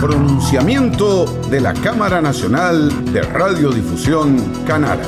Pronunciamiento de la Cámara Nacional de Radiodifusión, Canara.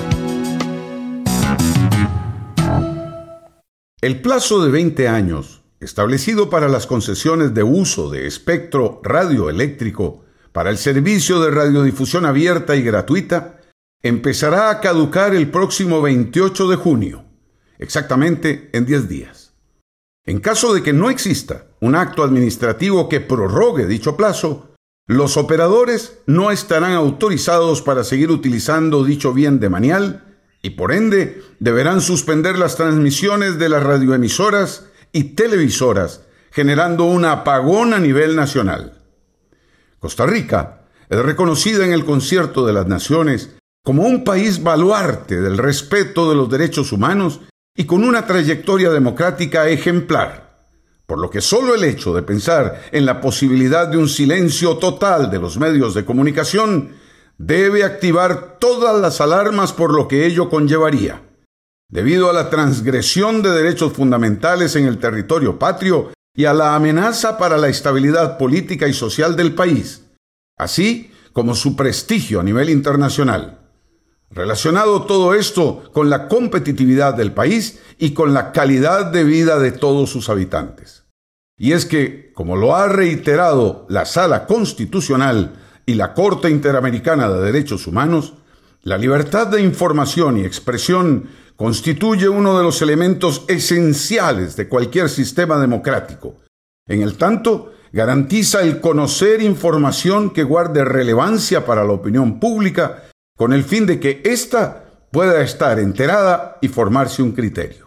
El plazo de 20 años, establecido para las concesiones de uso de espectro radioeléctrico para el servicio de radiodifusión abierta y gratuita, empezará a caducar el próximo 28 de junio, exactamente en 10 días. En caso de que no exista un acto administrativo que prorrogue dicho plazo, los operadores no estarán autorizados para seguir utilizando dicho bien de manial y por ende deberán suspender las transmisiones de las radioemisoras y televisoras, generando un apagón a nivel nacional. Costa Rica es reconocida en el Concierto de las Naciones como un país baluarte del respeto de los derechos humanos y con una trayectoria democrática ejemplar, por lo que solo el hecho de pensar en la posibilidad de un silencio total de los medios de comunicación debe activar todas las alarmas por lo que ello conllevaría, debido a la transgresión de derechos fundamentales en el territorio patrio y a la amenaza para la estabilidad política y social del país, así como su prestigio a nivel internacional. Relacionado todo esto con la competitividad del país y con la calidad de vida de todos sus habitantes. Y es que, como lo ha reiterado la Sala Constitucional y la Corte Interamericana de Derechos Humanos, la libertad de información y expresión constituye uno de los elementos esenciales de cualquier sistema democrático. En el tanto, garantiza el conocer información que guarde relevancia para la opinión pública, con el fin de que ésta pueda estar enterada y formarse un criterio.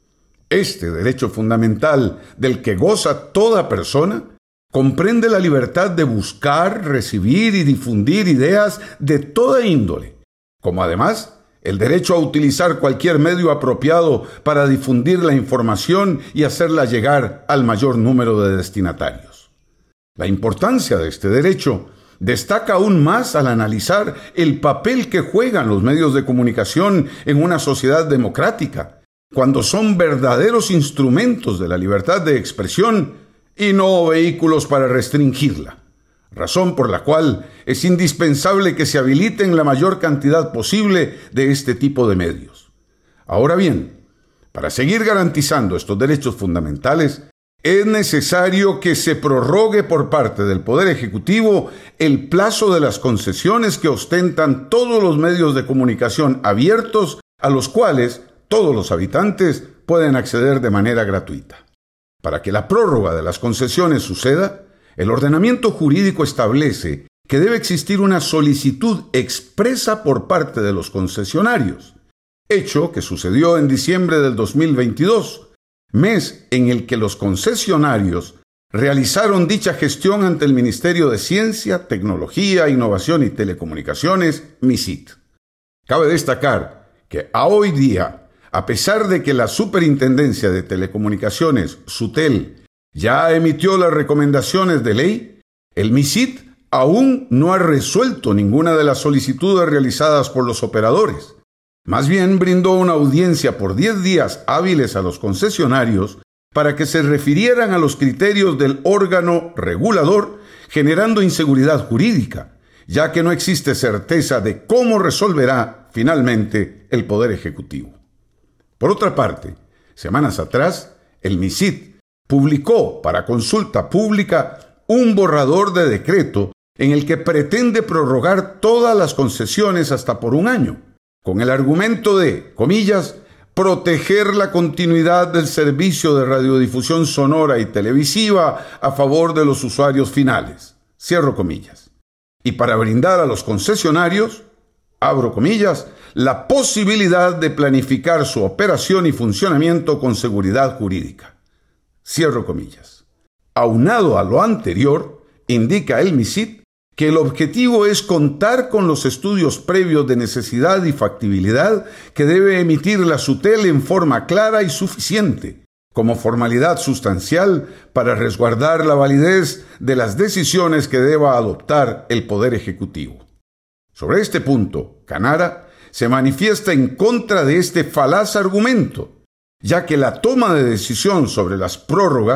Este derecho fundamental del que goza toda persona comprende la libertad de buscar, recibir y difundir ideas de toda índole, como además el derecho a utilizar cualquier medio apropiado para difundir la información y hacerla llegar al mayor número de destinatarios. La importancia de este derecho destaca aún más al analizar el papel que juegan los medios de comunicación en una sociedad democrática, cuando son verdaderos instrumentos de la libertad de expresión y no vehículos para restringirla, razón por la cual es indispensable que se habiliten la mayor cantidad posible de este tipo de medios. Ahora bien, para seguir garantizando estos derechos fundamentales, es necesario que se prorrogue por parte del Poder Ejecutivo el plazo de las concesiones que ostentan todos los medios de comunicación abiertos a los cuales todos los habitantes pueden acceder de manera gratuita. Para que la prórroga de las concesiones suceda, el ordenamiento jurídico establece que debe existir una solicitud expresa por parte de los concesionarios, hecho que sucedió en diciembre del 2022, mes en el que los concesionarios realizaron dicha gestión ante el Ministerio de Ciencia, Tecnología, Innovación y Telecomunicaciones, MICIT. Cabe destacar que a hoy día, a pesar de que la Superintendencia de Telecomunicaciones, SUTEL, ya emitió las recomendaciones de ley, el MICIT aún no ha resuelto ninguna de las solicitudes realizadas por los operadores. Más bien brindó una audiencia por 10 días hábiles a los concesionarios para que se refirieran a los criterios del órgano regulador, generando inseguridad jurídica, ya que no existe certeza de cómo resolverá finalmente el Poder Ejecutivo. Por otra parte, semanas atrás, el MICIT publicó para consulta pública un borrador de decreto en el que pretende prorrogar todas las concesiones hasta por un año, con el argumento de, comillas, proteger la continuidad del servicio de radiodifusión sonora y televisiva a favor de los usuarios finales, cierro comillas, y para brindar a los concesionarios, abro comillas, la posibilidad de planificar su operación y funcionamiento con seguridad jurídica, cierro comillas. Aunado a lo anterior, indica el MICIT que el objetivo es contar con los estudios previos de necesidad y factibilidad que debe emitir la SUTEL en forma clara y suficiente, como formalidad sustancial para resguardar la validez de las decisiones que deba adoptar el Poder Ejecutivo. Sobre este punto, Canara se manifiesta en contra de este falaz argumento, ya que la toma de decisión sobre las prórrogas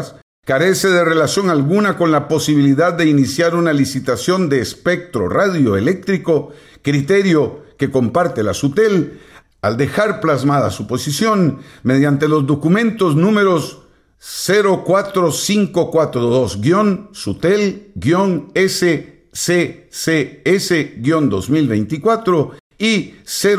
carece de relación alguna con la posibilidad de iniciar una licitación de espectro radioeléctrico, criterio que comparte la SUTEL, al dejar plasmada su posición mediante los documentos números 04542-SCCS-2024 y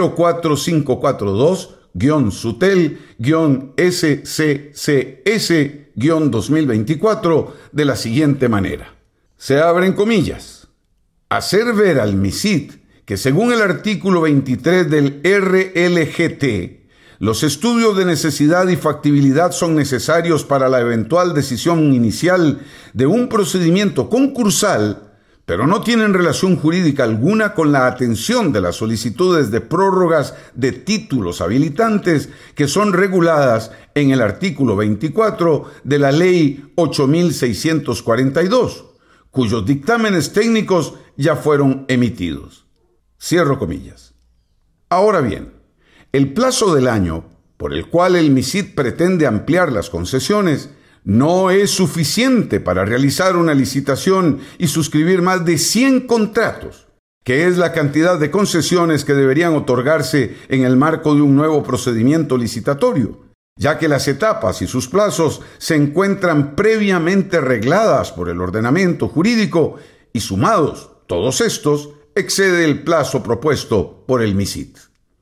04542-SCCS-2024 de la siguiente manera. Se abren comillas. Hacer ver al MISIT que según el artículo 23 del RLGT, los estudios de necesidad y factibilidad son necesarios para la eventual decisión inicial de un procedimiento concursal, pero no tienen relación jurídica alguna con la atención de las solicitudes de prórrogas de títulos habilitantes que son reguladas en el artículo 24 de la Ley 8642, cuyos dictámenes técnicos ya fueron emitidos. Cierro comillas. Ahora bien, el plazo del año por el cual el MISIT pretende ampliar las concesiones no es suficiente para realizar una licitación y suscribir más de 100 contratos, que es la cantidad de concesiones que deberían otorgarse en el marco de un nuevo procedimiento licitatorio, ya que las etapas y sus plazos se encuentran previamente regladas por el ordenamiento jurídico y sumados, todos estos, excede el plazo propuesto por el MISIT.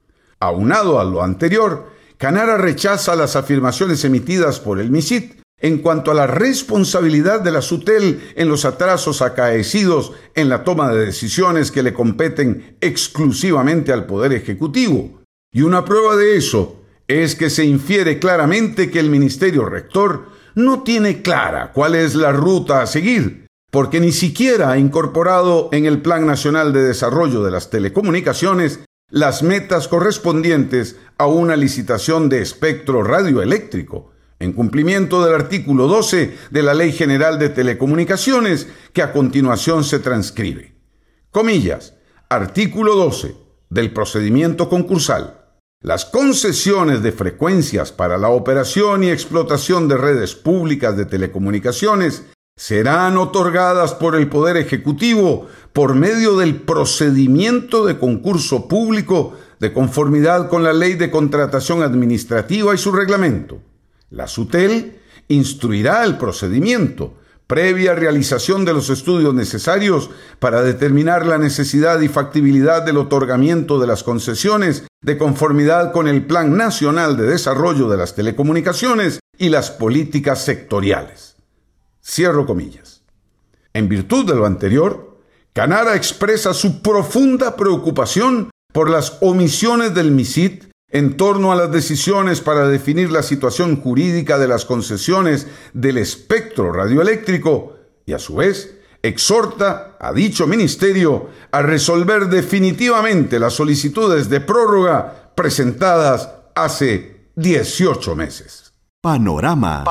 Aunado a lo anterior, Canara rechaza las afirmaciones emitidas por el MISIT en cuanto a la responsabilidad de la SUTEL en los atrasos acaecidos en la toma de decisiones que le competen exclusivamente al Poder Ejecutivo. Y una prueba de eso es que se infiere claramente que el Ministerio Rector no tiene clara cuál es la ruta a seguir, porque ni siquiera ha incorporado en el Plan Nacional de Desarrollo de las Telecomunicaciones las metas correspondientes a una licitación de espectro radioeléctrico, en cumplimiento del artículo 12 de la Ley General de Telecomunicaciones, que a continuación se transcribe. Comillas, artículo 12 del procedimiento concursal. Las concesiones de frecuencias para la operación y explotación de redes públicas de telecomunicaciones serán otorgadas por el Poder Ejecutivo por medio del procedimiento de concurso público de conformidad con la Ley de Contratación Administrativa y su reglamento. La SUTEL instruirá el procedimiento, previa realización de los estudios necesarios para determinar la necesidad y factibilidad del otorgamiento de las concesiones de conformidad con el Plan Nacional de Desarrollo de las Telecomunicaciones y las políticas sectoriales. Cierro comillas. En virtud de lo anterior, Canara expresa su profunda preocupación por las omisiones del MISIT en torno a las decisiones para definir la situación jurídica de las concesiones del espectro radioeléctrico y, a su vez, exhorta a dicho ministerio a resolver definitivamente las solicitudes de prórroga presentadas hace 18 meses. Panorama.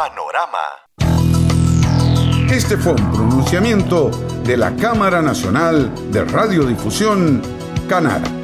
Este fue un pronunciamiento de la Cámara Nacional de Radiodifusión, Canara.